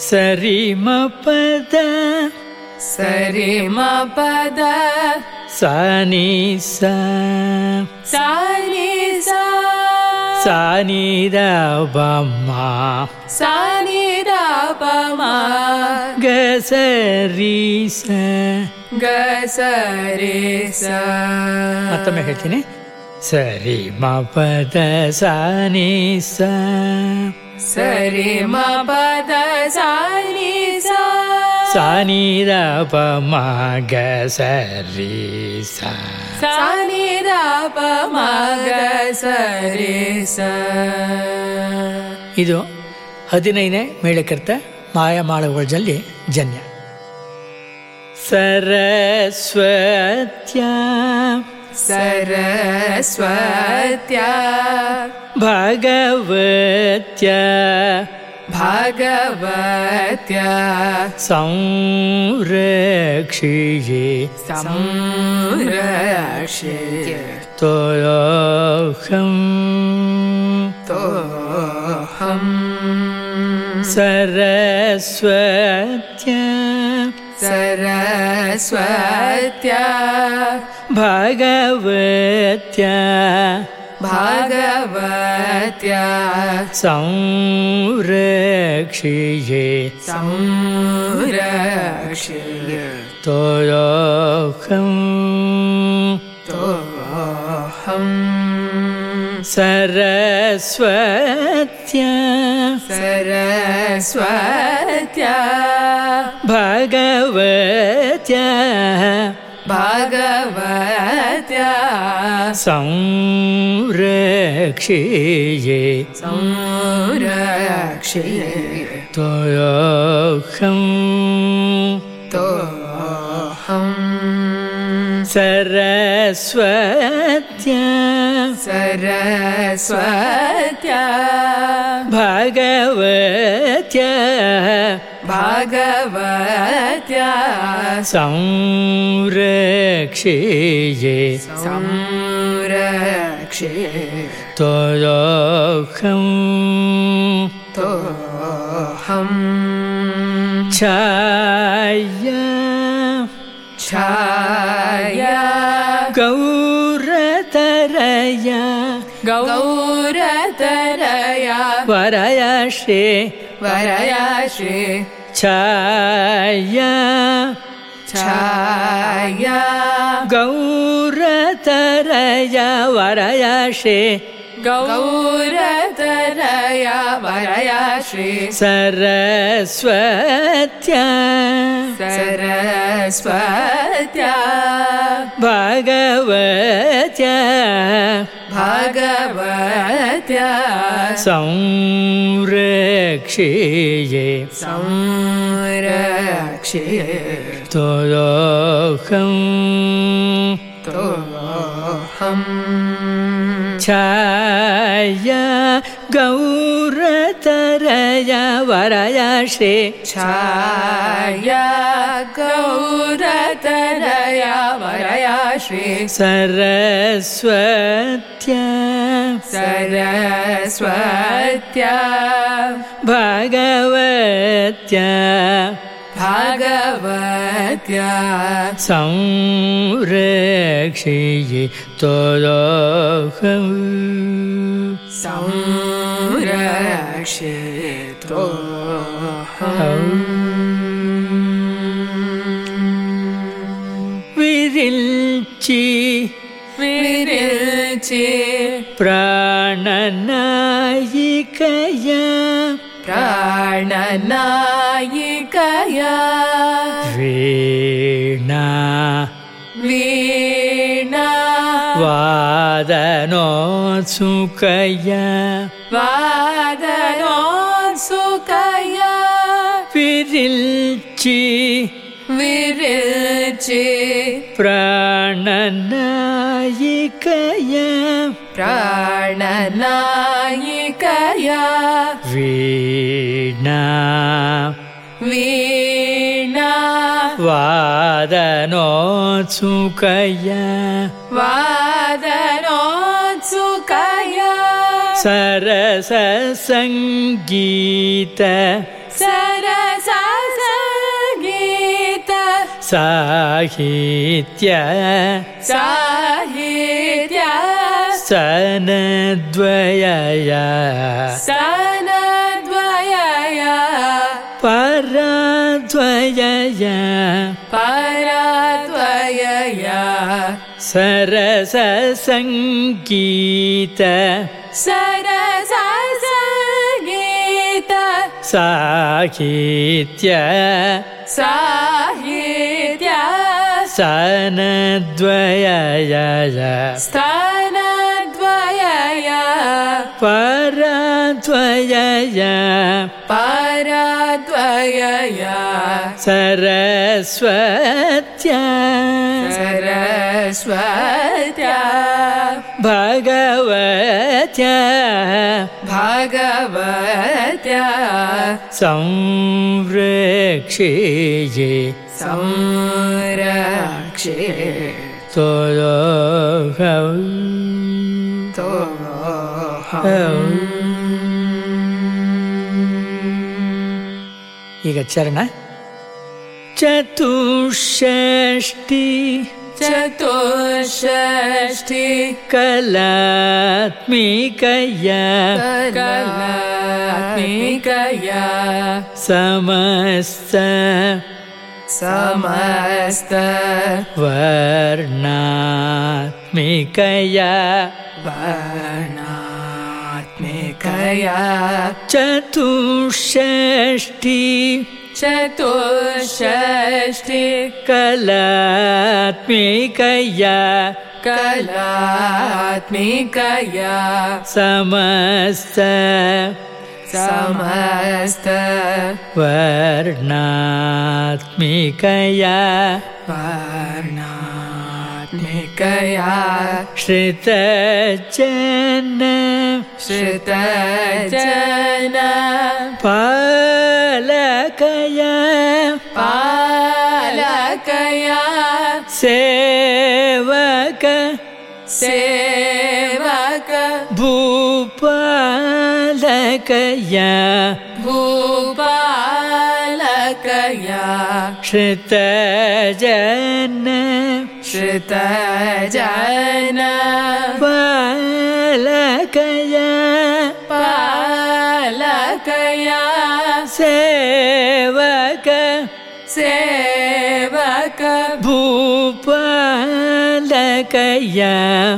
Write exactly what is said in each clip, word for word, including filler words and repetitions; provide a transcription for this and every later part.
ಸರಿ ಮ ಪದ ಸರಿ ಮ ಪದ ಸ ನಿ ಸ ಸ ನಿ ಸ ಸ ನಿ ದ ಪ ಮ ಸ ನಿ ದ ಪ ಮ ಗ ಸ ರಿ ಸ ಗ ಸ ರಿ ಸ. ಮತ್ತೊಮ್ಮೆ ಹೇಳ್ತೀನಿ. ಸರಿ ಮ ಪದ ಸ ನಿ ಸ ಸರಿ ಮ ಪದ ಸ ನಿ ಸ ಸ ನಿ ದ ಪ ಮ ಗ ಸ ರಿ ಸ ಸ ನಿ ದ ಪ ಮ ಗ ಸ ರಿ ಸ. ಇದು ಹದಿನೈದನೇ ಮೇಳಕರ್ತ ಮಾಯಮಾಳವಳ್ಜಲ್ಲಿ ಜನ್ಯ. ಸರಸ್ವತ್ಯ ಸರಸ್ವತ್ಯ ಭಗವತ್ಯ ಭಾಗವತ್ಯ ಸಂರಕ್ಷಿಯೇ ಸಂರಕ್ಷಿಯೇ ತೋಯಹಂ ತೋಹಂ. ಸರಸ್ವತ್ಯ ಸರಸ್ವತ್ಯ ಭಗವತ್ಯ ಭಾಗವತ್ಯ ಸಂರಕ್ಷಿಯೇ ಸಂರಕ್ಷಿಯೇ ತೋಯಹಂ ತೋಹಂ. ಸರಸ್ವತ್ಯ ಸರಸ್ವತ್ಯ ಭಗವತ್ಯ ಭಾಗವತ್ಯ ಸಂರಕ್ಷಿಯೇ ಸಂರಕ್ಷಿಯೇ ತೋಯಹಂ ತೋಹಂ. ಸರಸ್ವತ್ಯ ಸರಸ್ವತ್ಯ ಭಗವತ್ಯ ಭಾಗವತ್ಯ ಸಂರಕ್ಷಿಯೇ ಸಂರಕ್ಷಿಯೇ ತೋಯಹಂ ತೋಹಂ. ಛಾಯ ಛಾಯ ಗೌರತರಯ ಗೌರತರಯ ವರಯ ಶ್ರೀ ವರಯ ಶ್ರೀ ಛಾಯ ಛಾಯ ಗೌರತರಯ ವರಯ ಶ್ರೀ ಗೌರತರಯ ವರಯ ಶ್ರೀ ಸರಸ್ವತ್ಯ ಸರಸ್ವತ್ಯ ಭಗವತ್ಯ ಭಾಗವತ್ಯ ಸಂರಕ್ಷಿಯೇ ಸಂರಕ್ಷಿಯೇ ತೋಯಹಂ ತೋಹಂ. ಛಾಯ ಗೌರತರಯ ವರಯ ಶ್ರೀ ಛಾಯ ಗೌರತರಯ ವರಯ ಶ್ರೀ ಸರಸ್ವತ್ಯ ಸರಸ್ವತ್ಯ ಭಗವತ್ಯ ಭಾಗವತ್ಯ ಸಂರಕ್ಷಿಯೇ ತೋಯಹಂ ಸಂರಕ್ಷಿಯೇ ತೋಹಂ. ವಿರಿಲ್ಚಿ ವಿರಿಲ್ಚಿ ಪ್ರಾಣನಾಯಿಕಯ ಪ್ರಾಣನಾಯಿಕಯ ವೀಣಾ ವೀಣಾ ವಾದನೋತ್ಸುಕಯ ವಾದನೋತ್ಸುಕಯ ವಿರಿಲ್ಚಿ ವಿರಿಲ್ಚಿ ಪ್ರಾಣನಾಯಿಕಯ ಪ್ರಾಣನಾಯಿಕಯ ವೀಣಾ ವೀಣಾ ವಾದನೋತ್ಸುಕಯ ವಾದನೋತ್ಸುಕಯ ಸರಸ ಸಂಗೀತ ಸರಸ साहित्य साहित्य सनद्वयया सनद्वयया पराद्वयया पराद्वयया सरससङ्गीत सरससङ्गीत साहित्य साहित्य सनद्वयया स्तनद्वयया पराद्वयया पराद्वयया सरस्वत्या सरस्वत्या भगवत्या भगवत्या संरक्षिजे संरक्षे तोहं तोहं ಈಗ ಚರಣ ಚತುಷ್ಷಷ್ಠಿ चतुष्षष्ठी कलात्मिकया कलात्मिकया समस्त समस्त वर्णात्मिकया वर्णात्मिकया चतुष्षष्ठी चतुष्षष्ठी कलात्मिकया कलात्मिकया समस्त समस्त वर्णात्मिकया वर्णात्मिकया श्रितजन श्रितजन पालकया पालकया सेवक सेवक भूपालकया भूपालकया श्रितजन श्रितजन पालकया पालकया सेवक सेवक भूपालकया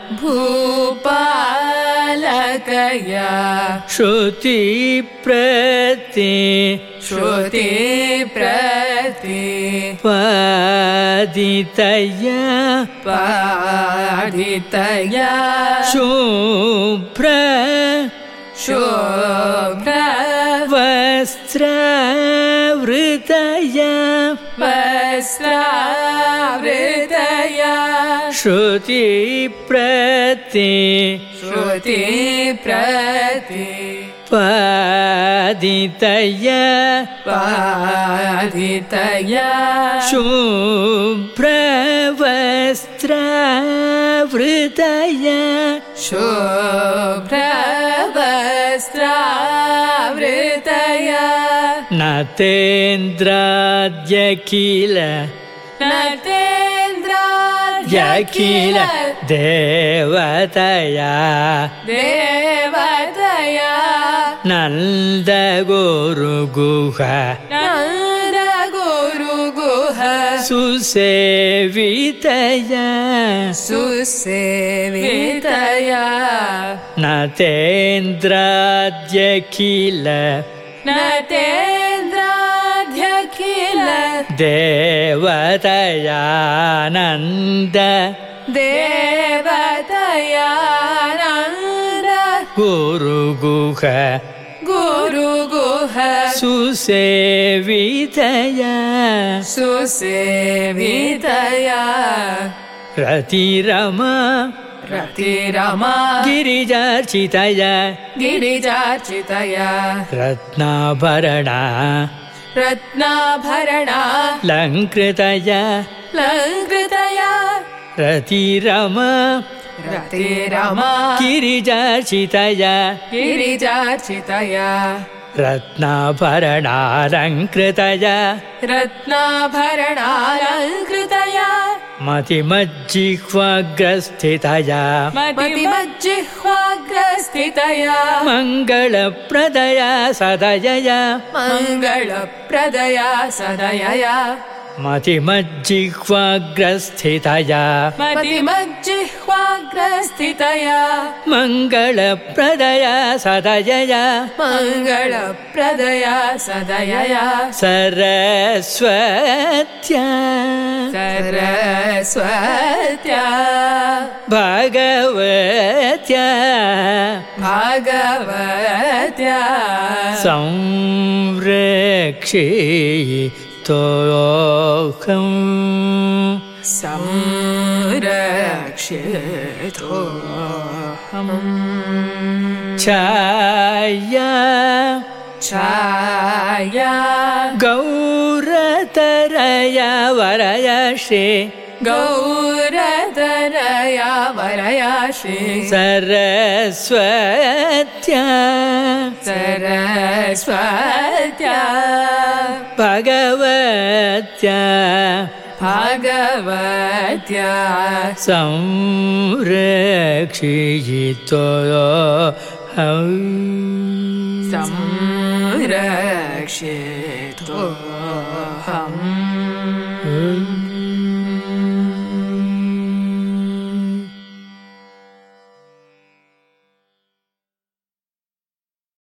भूपालकया श्रुति प्रति श्रुति प्रति पादितया पाठितया शुभ्र शुभ्र वस्त्रवृतया वस्त्रावृतया श्रुति प्रति श्रुति प्रति पादितया पाठितया शुभ्र वस्त्रवृतया शुभ्र वस्त्रावृतया नतेन्द्राद्यखिल नतेन्द्राद्यखिल देवतया देवतया नन्दगुरुगुह नन्दगुरुगुह सुसेवितया सुसेवितया नतेन्द्राद्यखिल नतेन्द्राद्यखिल देवतया नन्द देवतया नन्द गुरुगुह गुरुगुह सुसेवितया सुसेवितया रतिरमा रतिरमा गिरिजार्चितया गिरिजार्चितया रत्नाभरणा रत्नाभरणा लङ्कृतया लङ्कृतया रतिरमा रतिरमा गिरिजार्चितया गिरिजार्चितया रत्नाभरणालङ्कृतया रत्नाभरणालङ्कृतया मतिमज्जिह्वाग्रस्थितया मतिमज्जिह्वाग्रस्थितया मङ्गलप्रदया सदयया मङ्गलप्रदया सदयया मतिमज्जिह्वाग्रस्थितया मतिमज्जिह्वाग्रस्थितया मङ्गलप्रदया सदयया मङ्गलप्रदया सदयया सरस्वत्या सरस्वत्या भगवत्या भगवत्या संरक्षितोऽहम् संरक्षितोऽहम् छाया छाया गौरतरया वरया श्री गौरतरया वरया श्री सरस्वत्या सरस्वत्या भगवत्या भगवत्या संरक्षितोऽहम् संरक्षितोऽहम्